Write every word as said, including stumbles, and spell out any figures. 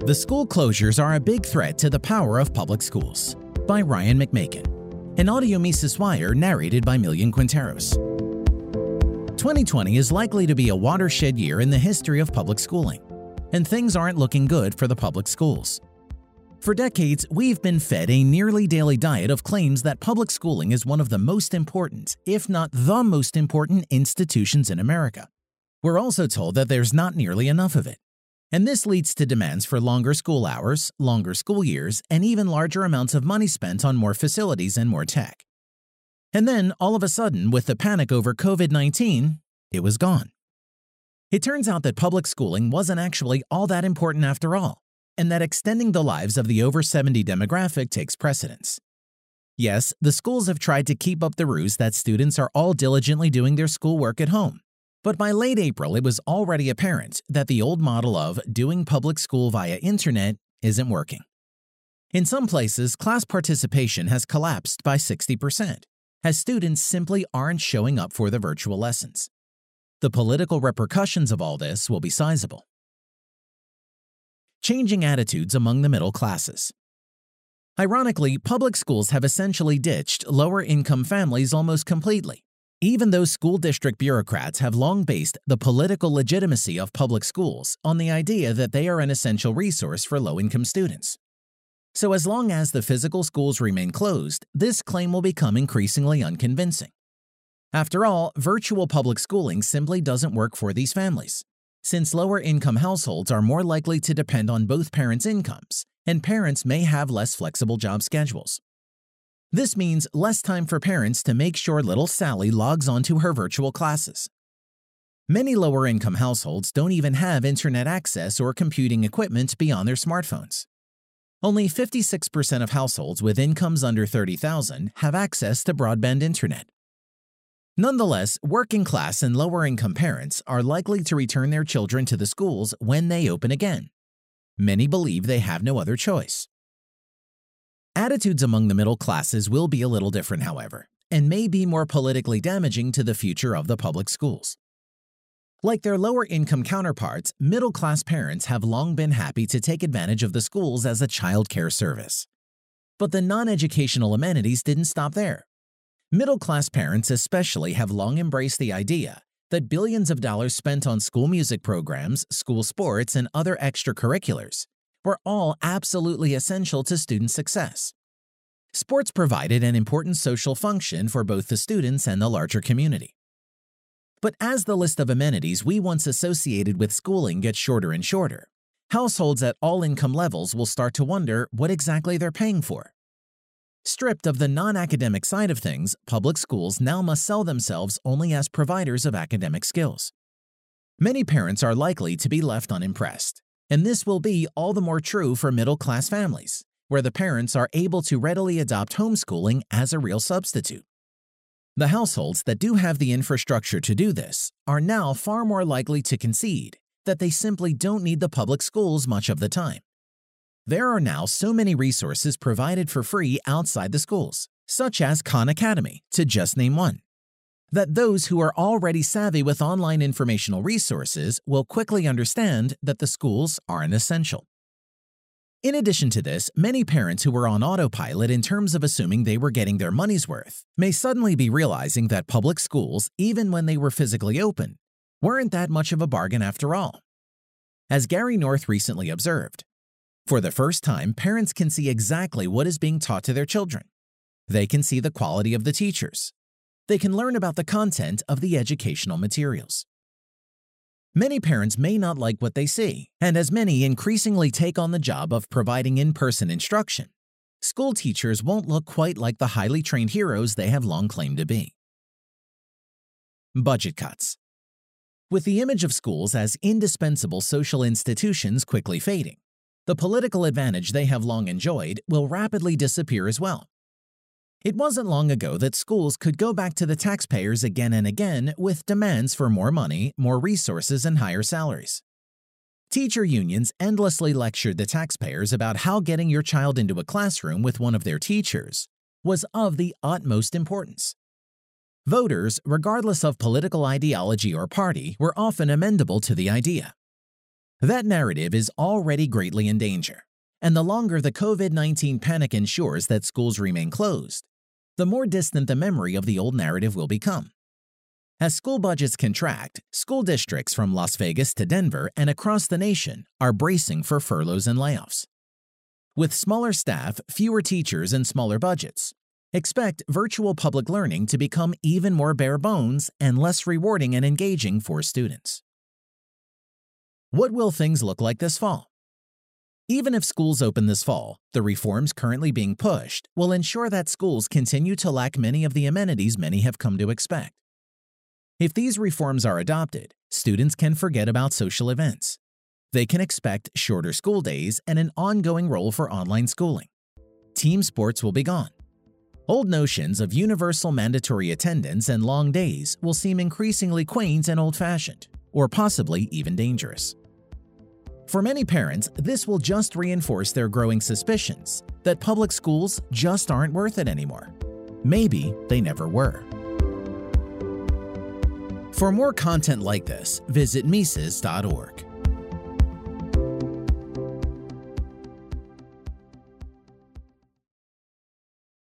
The School Closures Are a Big Threat to the Power of Public Schools by Ryan McMakin. An audio Mises Wire narrated by Millian Quinteros. twenty twenty is likely to be a watershed year in the history of public schooling, and things aren't looking good for the public schools. For decades, we've been fed a nearly daily diet of claims that public schooling is one of the most important, if not the most important, institutions in America. We're also told that there's not nearly enough of it. And this leads to demands for longer school hours, longer school years, and even larger amounts of money spent on more facilities and more tech. And then, all of a sudden, with the panic over COVID nineteen, it was gone. It turns out that public schooling wasn't actually all that important after all, and that extending the lives of the over seventy demographic takes precedence. Yes, the schools have tried to keep up the ruse that students are all diligently doing their schoolwork at home. But by late April, it was already apparent that the old model of doing public school via internet isn't working. In some places, class participation has collapsed by sixty percent, as students simply aren't showing up for the virtual lessons. The political repercussions of all this will be sizable. Changing attitudes among the middle classes. Ironically, public schools have essentially ditched lower-income families almost completely. Even though school district bureaucrats have long based the political legitimacy of public schools on the idea that they are an essential resource for low-income students. So as long as the physical schools remain closed, this claim will become increasingly unconvincing. After all, virtual public schooling simply doesn't work for these families, since lower-income households are more likely to depend on both parents' incomes, and parents may have less flexible job schedules. This means less time for parents to make sure little Sally logs onto her virtual classes. Many lower-income households don't even have internet access or computing equipment beyond their smartphones. Only fifty-six percent of households with incomes under thirty thousand dollars have access to broadband internet. Nonetheless, working-class and lower-income parents are likely to return their children to the schools when they open again. Many believe they have no other choice. Attitudes among the middle classes will be a little different, however, and may be more politically damaging to the future of the public schools. Like their lower-income counterparts, middle-class parents have long been happy to take advantage of the schools as a child care service. But the non-educational amenities didn't stop there. Middle-class parents especially have long embraced the idea that billions of dollars spent on school music programs, school sports, and other extracurriculars were all absolutely essential to student success. Sports provided an important social function for both the students and the larger community. But as the list of amenities we once associated with schooling gets shorter and shorter, households at all income levels will start to wonder what exactly they're paying for. Stripped of the non-academic side of things, public schools now must sell themselves only as providers of academic skills. Many parents are likely to be left unimpressed. And this will be all the more true for middle-class families, where the parents are able to readily adopt homeschooling as a real substitute. The households that do have the infrastructure to do this are now far more likely to concede that they simply don't need the public schools much of the time. There are now so many resources provided for free outside the schools, such as Khan Academy, to just name one, that those who are already savvy with online informational resources will quickly understand that the schools aren't essential. In addition to this, many parents who were on autopilot in terms of assuming they were getting their money's worth may suddenly be realizing that public schools, even when they were physically open, weren't that much of a bargain after all. As Gary North recently observed, for the first time, parents can see exactly what is being taught to their children. They can see the quality of the teachers. They can learn about the content of the educational materials. Many parents may not like what they see, and as many increasingly take on the job of providing in-person instruction, school teachers won't look quite like the highly trained heroes they have long claimed to be. Budget cuts. With the image of schools as indispensable social institutions quickly fading, the political advantage they have long enjoyed will rapidly disappear as well. It wasn't long ago that schools could go back to the taxpayers again and again with demands for more money, more resources, and higher salaries. Teacher unions endlessly lectured the taxpayers about how getting your child into a classroom with one of their teachers was of the utmost importance. Voters, regardless of political ideology or party, were often amenable to the idea. That narrative is already greatly in danger, and the longer the COVID nineteen panic ensures that schools remain closed, the more distant the memory of the old narrative will become. As school budgets contract, school districts from Las Vegas to Denver and across the nation are bracing for furloughs and layoffs. With smaller staff, fewer teachers, and smaller budgets, expect virtual public learning to become even more bare bones and less rewarding and engaging for students. What will things look like this fall? Even if schools open this fall, the reforms currently being pushed will ensure that schools continue to lack many of the amenities many have come to expect. If these reforms are adopted, students can forget about social events. They can expect shorter school days and an ongoing role for online schooling. Team sports will be gone. Old notions of universal mandatory attendance and long days will seem increasingly quaint and old-fashioned, or possibly even dangerous. For many parents, this will just reinforce their growing suspicions that public schools just aren't worth it anymore. Maybe they never were. For more content like this, visit Mises dot org.